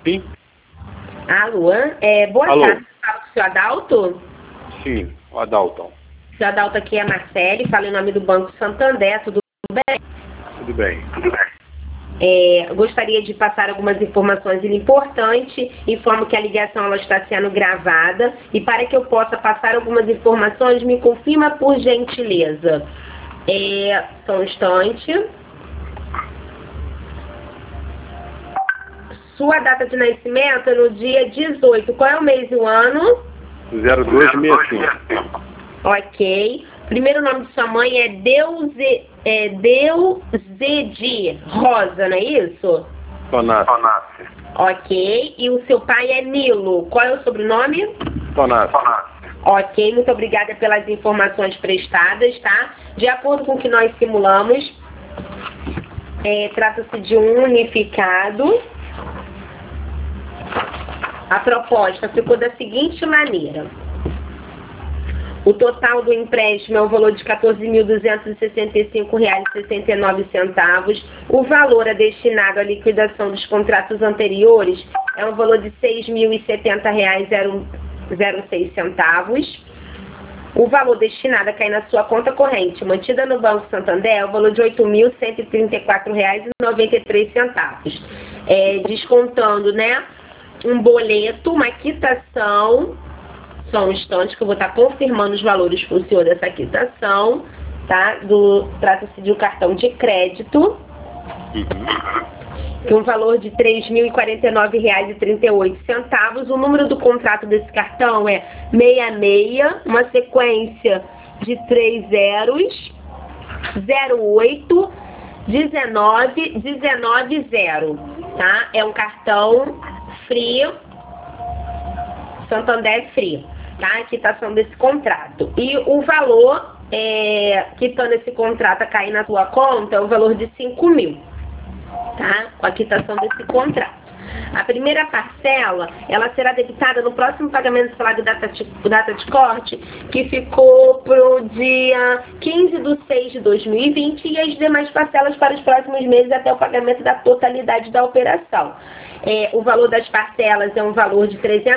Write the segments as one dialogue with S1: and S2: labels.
S1: Sim?
S2: Alô? Boa
S1: Alô.
S2: tarde, fala com o senhor Adalto?
S1: Sim, o Adalton.
S2: O senhor Adalto aqui é Marcele, fala em nome do Banco Santander, tudo bem?
S1: Tudo bem.
S2: Gostaria de passar algumas informações importantes. Informo que a ligação ela está sendo gravada e para que eu possa passar algumas informações, me confirma por gentileza. Só um instante. Sua data de nascimento é no dia 18. Qual é o mês e o ano?
S1: 0265.
S2: Ok. Primeiro nome de sua mãe é Deuzedi Rosa, não é isso?
S1: Tonassi.
S2: Ok. E o seu pai é Nilo. Qual é o sobrenome?
S1: Tonassi.
S2: Ok. Muito obrigada pelas informações prestadas, tá? De acordo com o que nós simulamos, trata-se de um unificado. A proposta ficou da seguinte maneira. O total do empréstimo é o valor de R$ 14.265,69. O valor é destinado à liquidação dos contratos anteriores é um valor de R$ 6.070,06. O valor destinado a cair na sua conta corrente, mantida no Banco Santander, é o valor de R$ 8.134,93. Descontando, né, um boleto, uma quitação. Só um instante que eu vou estar confirmando os valores para o senhor dessa quitação, tá? Trata-se de um cartão de crédito, com um valor de R$ 3.049,38. O número do contrato desse cartão é 66, uma sequência de 3 zeros, 08, 19, 190, tá? É um cartão Free, Santander Free. Tá? A quitação desse contrato. E o valor, quitando esse contrato a cair na sua conta, é o valor de 5 mil. Tá? Com a quitação desse contrato. A primeira parcela, ela será debitada no próximo pagamento do salário data de corte, que ficou para o dia 15/6/2020, e as demais parcelas para os próximos meses até o pagamento da totalidade da operação. O valor das parcelas é um valor de R$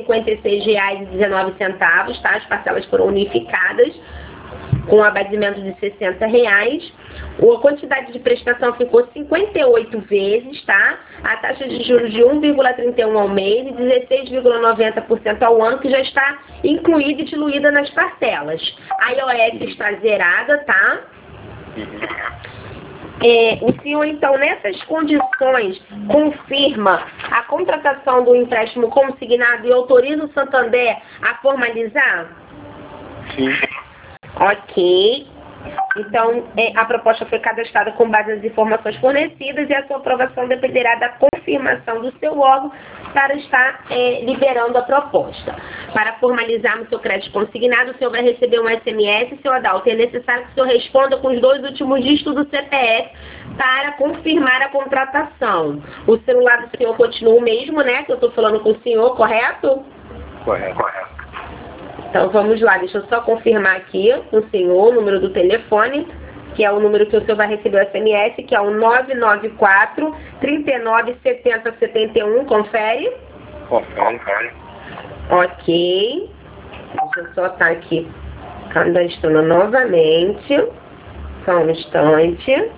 S2: 356,19, tá? As parcelas foram unificadas com abatimento de R$ 60. A quantidade de prestação ficou 58 vezes, tá? A taxa de juros de 1,31 ao mês e 16,90% ao ano, que já está incluída e diluída nas parcelas. A IOF está zerada, tá? O senhor, então, nessas condições, confirma a contratação do empréstimo consignado e autoriza o Santander a formalizar?
S1: Sim.
S2: Ok. Então, a proposta foi cadastrada com base nas informações fornecidas e a sua aprovação dependerá da confirmação do seu órgão para estar liberando a proposta. Para formalizarmos seu crédito consignado, o senhor vai receber um SMS, seu Adalto. É necessário que o senhor responda com os 2 últimos dígitos do CPF para confirmar a contratação. O celular do senhor continua o mesmo, né? Que eu estou falando com o senhor, correto?
S1: Correto.
S2: Então vamos lá, deixa eu só confirmar aqui com o senhor o número do telefone, que é o número que o senhor vai receber o SMS, que é o 994 39 70 71, confere?
S1: Confere.
S2: Ok. Deixa eu só estar aqui cadastrando novamente. Só um instante.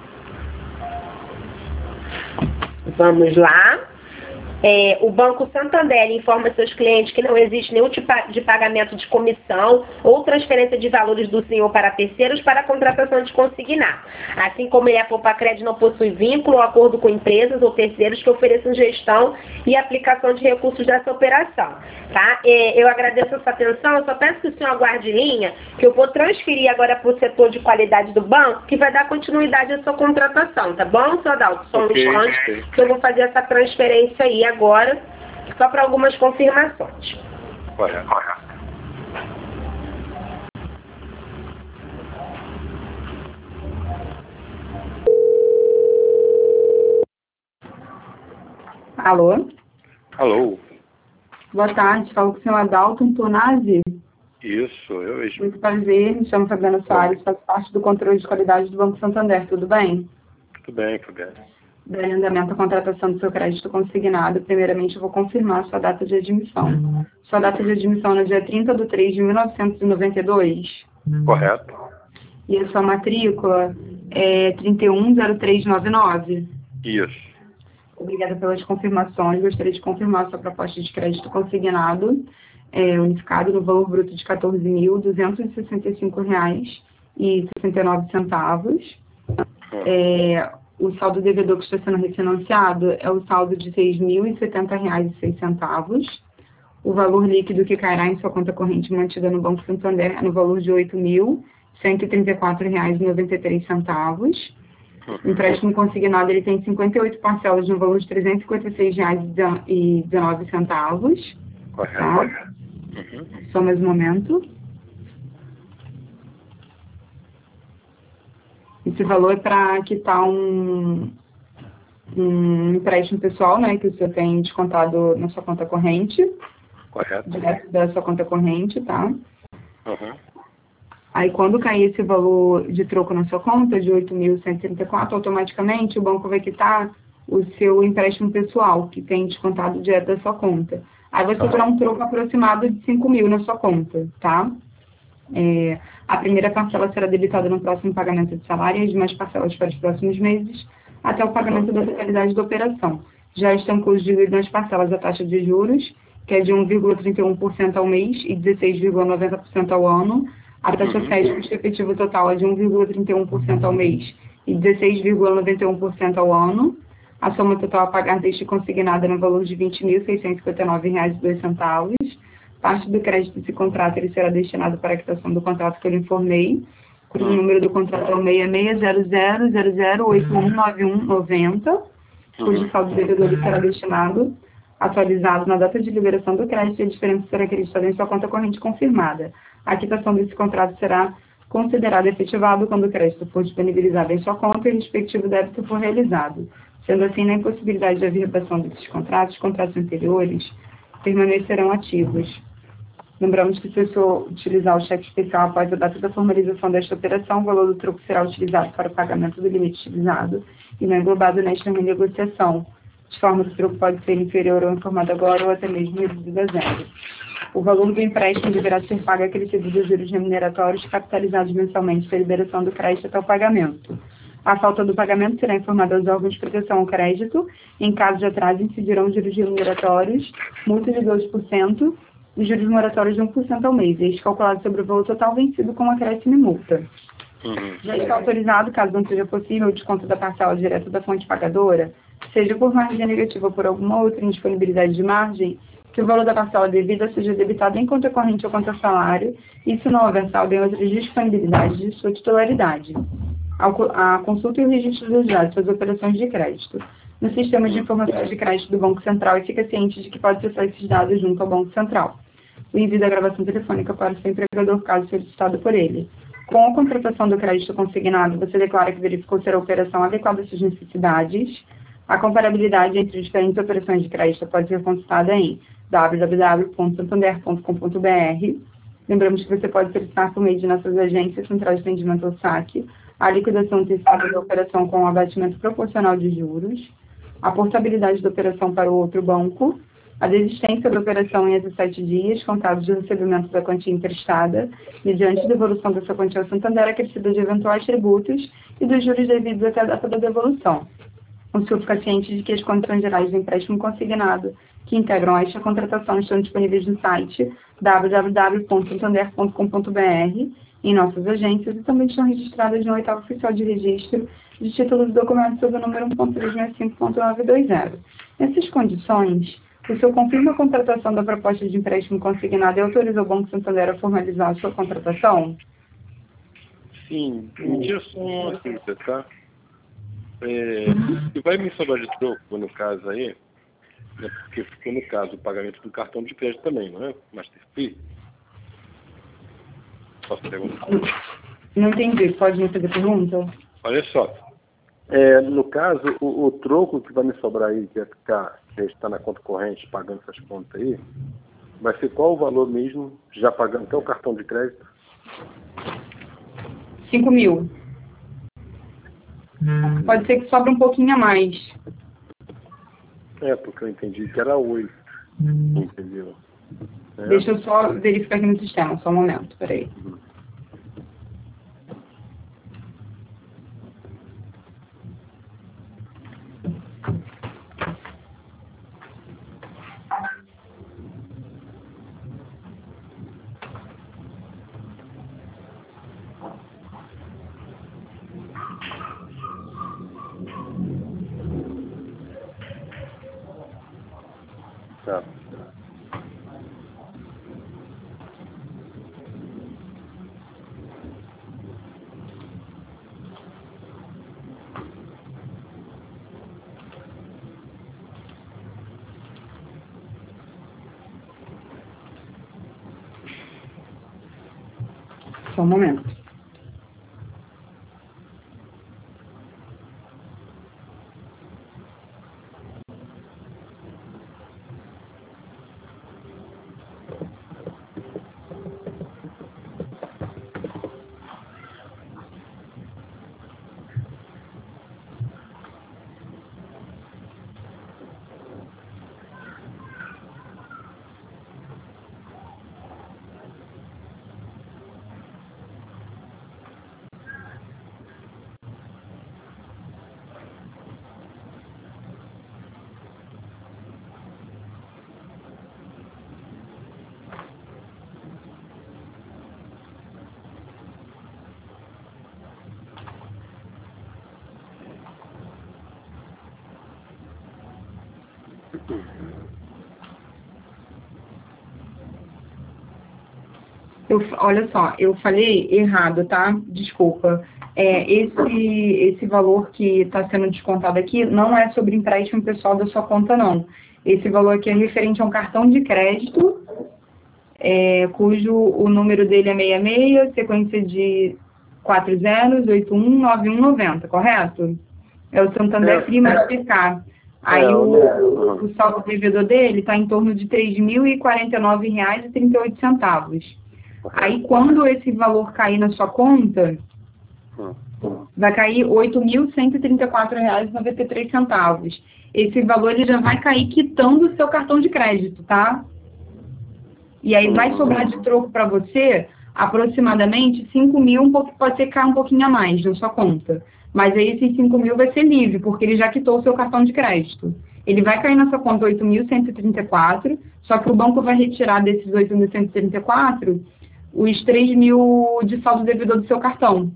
S2: Vamos lá. O Banco Santander informa seus clientes que não existe nenhum tipo de pagamento de comissão ou transferência de valores do senhor para terceiros para a contratação de consignado. Assim como ele, a Poupa-Crédito não possui vínculo ou acordo com empresas ou terceiros que ofereçam gestão e aplicação de recursos dessa operação. Tá? Eu agradeço a sua atenção, eu só peço que o senhor aguarde linha, que eu vou transferir agora para o setor de qualidade do banco, que vai dar continuidade à sua contratação, tá bom, senhor Adalto? Só um instante que eu vou fazer essa transferência aí agora, só para algumas confirmações.
S1: Correto.
S3: Alô?
S1: Alô?
S3: Boa tarde, falo com o senhor Adalton Tonazzi.
S1: Isso, eu mesmo.
S3: Muito prazer, me chamo Fabiana Soares, faço parte do controle de qualidade do Banco Santander, tudo bem?
S1: Tudo bem, Fabiana.
S3: dar andamento à contratação do seu crédito consignado, primeiramente eu vou confirmar a sua data de admissão. Sua data de admissão é no dia 30/3/1992?
S1: Correto.
S3: E a sua matrícula é 310399?
S1: Isso.
S3: Obrigada pelas confirmações. Gostaria de confirmar a sua proposta de crédito consignado, unificado no valor bruto de R$ 14.265,69. O saldo devedor que está sendo refinanciado é o saldo de R$ 6.070,06. O valor líquido que cairá em sua conta corrente mantida no Banco Santander é no valor de R$ 8.134,93. O empréstimo consignado ele tem 58 parcelas no valor de R$ 356,19.
S1: Correto.
S3: Tá? Só mais um momento. Esse valor é para quitar um empréstimo pessoal, né, que o senhor tem descontado na sua conta corrente.
S1: Correto.
S3: Direto da sua conta corrente, tá?
S1: Uhum.
S3: Aí, quando cair esse valor de troco na sua conta, de 8.134, automaticamente o banco vai quitar o seu empréstimo pessoal, que tem descontado direto da sua conta. Aí vai sobrar um troco aproximado de 5.000 na sua conta, tá? A primeira parcela será debitada no próximo pagamento de salário e as demais parcelas para os próximos meses, até o pagamento da totalidade da operação. Já estão incluídas nas parcelas a taxa de juros, que é de 1,31% ao mês e 16,90% ao ano. A taxa FED, custo efetivo total, é de 1,31% ao mês e 16,91% ao ano. A soma total a pagar deste consignada no valor de R$ 20.659,02. Parte do crédito desse contrato ele será destinado para a quitação do contrato que eu lhe informei, cujo número do contrato é o 660000819190, cujo saldo devedor será destinado, atualizado na data de liberação do crédito, e a diferença será acreditada em sua conta corrente confirmada. A quitação desse contrato será considerada efetivado quando o crédito for disponibilizado em sua conta e o respectivo débito for realizado. Sendo assim, na impossibilidade de averbação desses contratos, os contratos anteriores permanecerão ativos. Lembramos que, se o senhor utilizar o cheque especial após a data da formalização desta operação, o valor do troco será utilizado para o pagamento do limite utilizado e não englobado nesta renegociação, de forma que o troco pode ser inferior ao informado agora ou até mesmo reduzido a zero. O valor do empréstimo deverá ser pago acrescido dos juros remuneratórios capitalizados mensalmente da liberação do crédito até o pagamento. A falta do pagamento será informada aos órgãos de proteção ao crédito. Em caso de atraso, incidirão juros remuneratórios, multa de 2% e juros moratórios de 1% ao mês, este calculado sobre o valor total vencido com acréscimo e multa. Já está autorizado, caso não seja possível, o desconto da parcela direta da fonte pagadora, seja por margem negativa ou por alguma outra indisponibilidade de margem, que o valor da parcela devida seja debitado em conta corrente ou conta salário, e se não houver saldo em outras disponibilidades de sua titularidade. A consulta e o registro dos dados das operações de crédito no sistema de informações de crédito do Banco Central e fica ciente de que pode acessar esses dados junto ao Banco Central. O envio da gravação telefônica para o seu empregador, caso solicitado por ele. Com a contratação do crédito consignado, você declara que verificou ser a operação adequada às suas necessidades. A comparabilidade entre diferentes operações de crédito pode ser consultada em www.santander.com.br. Lembramos que você pode solicitar por meio de nossas agências, central de atendimento ou saque, a liquidação antecipada da operação com o abatimento proporcional de juros, a portabilidade da operação para o outro banco, a desistência da operação em até 7 dias, contados de recebimento da quantia emprestada, mediante devolução dessa quantia ao Santander, acrescida de eventuais tributos e dos juros devidos até a data da devolução. O senhor fica ciente de que as condições gerais do empréstimo consignado que integram esta contratação estão disponíveis no site www.santander.com.br, em nossas agências, e também estão registradas no 8º Oficial de Registro de Títulos e Documentos sob o número 1.365.920. Nessas condições, o senhor confirma a contratação da proposta de empréstimo consignado e autoriza o Banco Santander a formalizar a sua contratação?
S1: Sim, me diz uma dúvida, tá? E vai me sobrar de troco, no caso aí, né, porque ficou no caso o pagamento do cartão de crédito também, não é? Masterfree. Posso perguntar?
S3: Não entendi. Pode me fazer pergunta?
S1: Olha só. No caso, o troco que vai me sobrar aí, que vai ficar, que está na conta corrente, pagando essas contas aí, vai ser qual o valor mesmo, já pagando até o cartão de crédito?
S3: 5.000. Pode ser que sobre um pouquinho a mais.
S1: É, porque eu entendi que era 8. Entendeu? É.
S3: Deixa eu só verificar aqui no sistema, só um momento, peraí.
S1: Tá.
S3: Só um momento. Olha só, eu falei errado, tá? Desculpa. Esse valor que está sendo descontado aqui não é sobre empréstimo pessoal da sua conta, não. Esse valor aqui é referente a um cartão de crédito, cujo o número dele é 66, sequência de 40819190, correto? É o Santander Prima Explicar. Aí o saldo devedor dele está em torno de R$ 3.049,38. Aí, quando esse valor cair na sua conta, vai cair R$ 8.134,93. Esse valor ele já vai cair quitando o seu cartão de crédito, tá? E aí vai sobrar de troco para você aproximadamente 5 mil, pode ser que caia um pouquinho a mais na sua conta. Mas aí esses 5 mil vai ser livre, porque ele já quitou o seu cartão de crédito. Ele vai cair na sua conta 8.134, só que o banco vai retirar desses 8.134 os 3 mil de saldo devedor do seu cartão.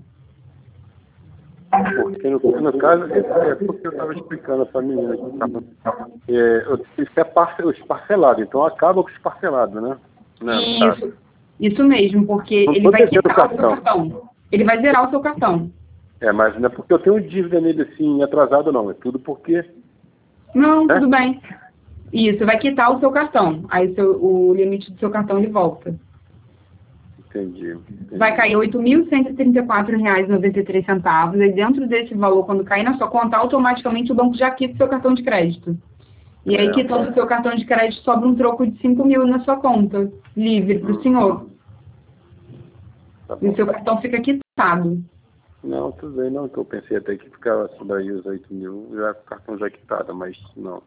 S1: Porque no caso, é porque eu estava explicando para a menina que isso é os parcelados, então acaba com os parcelados, né?
S3: Isso mesmo, porque ele vai quitar o seu cartão. Ele vai zerar o seu cartão.
S1: Mas não é porque eu tenho dívida nele assim, atrasado não, é tudo porque...
S3: Não, tudo bem. Isso, vai quitar o seu cartão. Aí o limite do seu cartão ele volta.
S1: Entendi.
S3: Vai cair R$ 8.134,93. E dentro desse valor, quando cair na sua conta, automaticamente o banco já quita o seu cartão de crédito. E aí, quitando o seu cartão de crédito, sobra um troco de 5 mil na sua conta, livre para o senhor.
S1: Tá,
S3: e o seu cartão fica quitado.
S1: Não, tudo bem, não, que eu pensei até que ficava sobre aí os 8 mil, já o cartão já quitado, mas não.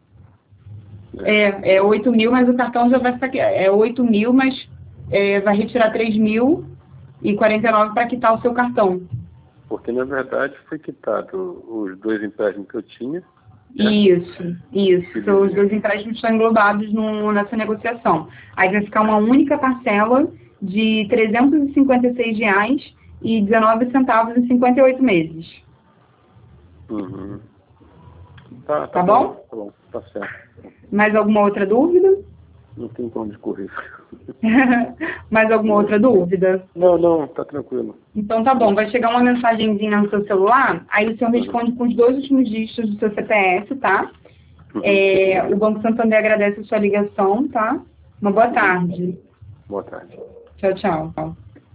S3: É 8 mil, mas o cartão já vai ficar... É 8 mil, mas vai retirar 3.049 para quitar o seu cartão.
S1: Porque, na verdade, foi quitado os 2 empréstimos que eu tinha.
S3: Isso. Os 2 empréstimos estão englobados nessa negociação. Aí vai ficar uma única parcela de R$ 356,19 em 58 meses.
S1: Tá
S3: bom?
S1: Tá bom, tá certo.
S3: Mais alguma outra dúvida?
S1: Não tem como discorrer.
S3: Mais alguma outra dúvida?
S1: Não, tá tranquilo.
S3: Então tá bom, vai chegar uma mensagenzinha no seu celular, aí o senhor responde com os 2 últimos dígitos do seu CPF, tá? O Banco Santander agradece a sua ligação, tá? Uma boa tarde.
S1: Boa tarde.
S3: Tchau, tchau.